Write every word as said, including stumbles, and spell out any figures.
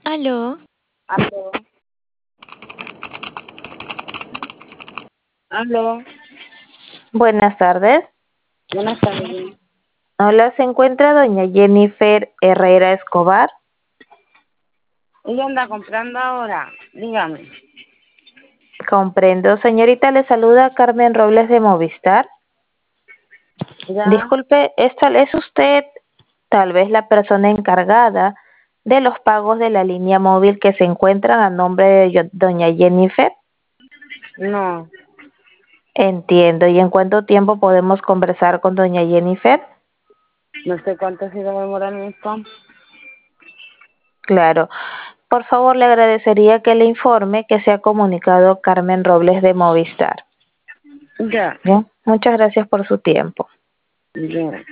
Aló. Aló. Aló. Buenas tardes. Buenas tardes. Hola, ¿se encuentra doña Jennifer Herrera Escobar? Ella anda comprando ahora. Dígame. Comprendo. Señorita, le saluda Carmen Robles de Movistar. ¿Ya? Disculpe, ¿esta es usted tal vez la persona encargada de los pagos de la línea móvil que se encuentran a nombre de yo- doña Jennifer? No. Entiendo. ¿Y en cuánto tiempo podemos conversar con doña Jennifer? No sé cuánto se va a demorar esto. Claro. Por favor, le agradecería que le informe que se ha comunicado Carmen Robles de Movistar. Ya. Bien, muchas gracias por su tiempo. Ya.